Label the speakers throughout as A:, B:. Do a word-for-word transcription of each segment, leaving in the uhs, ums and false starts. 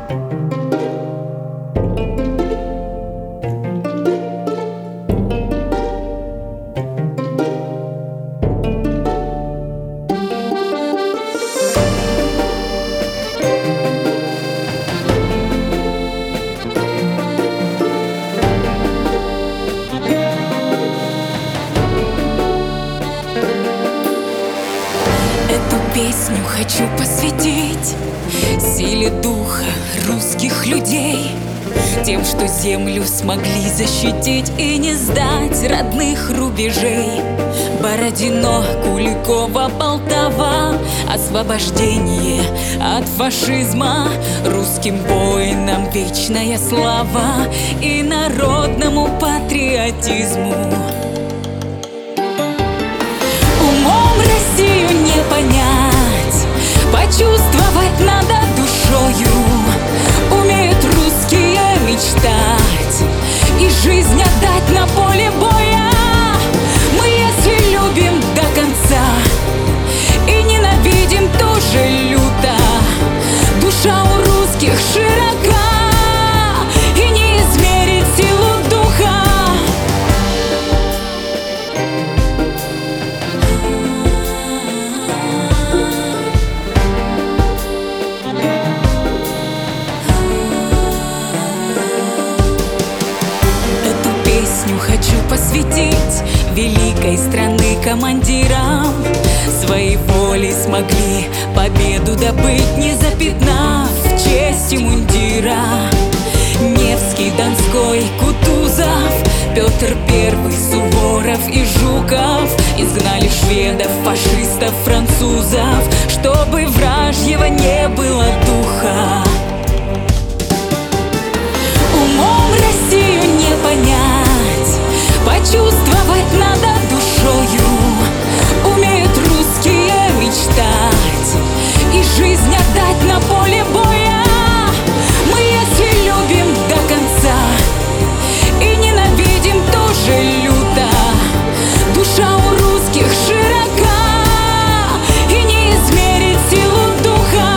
A: Эту песню хочу посвятить силе духа русских людей, тем, что землю смогли защитить и не сдать родных рубежей. Бородино, Куликова, Полтава, освобождение от фашизма. Русским воинам вечная слава и народному патриотизму. Умом Россию не понять, почувствовать надо душою. Умеют русские мечтать и жизнь отдать на поле боя. Мы, если любим до конца и ненавидим тоже люто, душа у русских широка и не измерить силу духа. Хочу посвятить великой страны командирам. Своей волей смогли победу добыть, не запятнав чести мундира. Невский, Донской, Кутузов, Петр Первый, Суворов и Жуков изгнали шведов, фашистов, французов, чтобы вражьего не было духа. Умом Россию не понять, почувствовать надо душою. Умеют русские мечтать и жизнь отдать на поле боя. Мы, если любим до конца и ненавидим тоже люто, душа у русских широка и не измерить силу духа.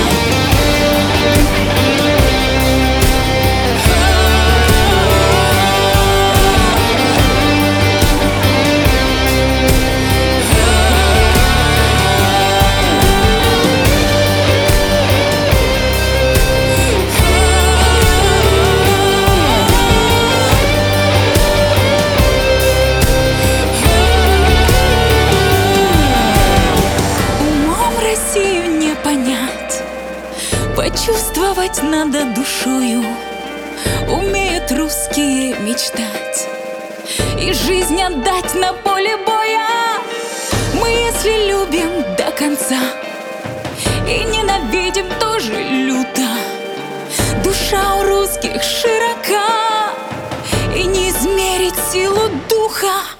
A: Почувствовать надо душою. Умеют русские мечтать и жизнь отдать на поле боя. Мы, если любим до конца и ненавидим тоже люто, душа у русских широка и не измерить силу духа.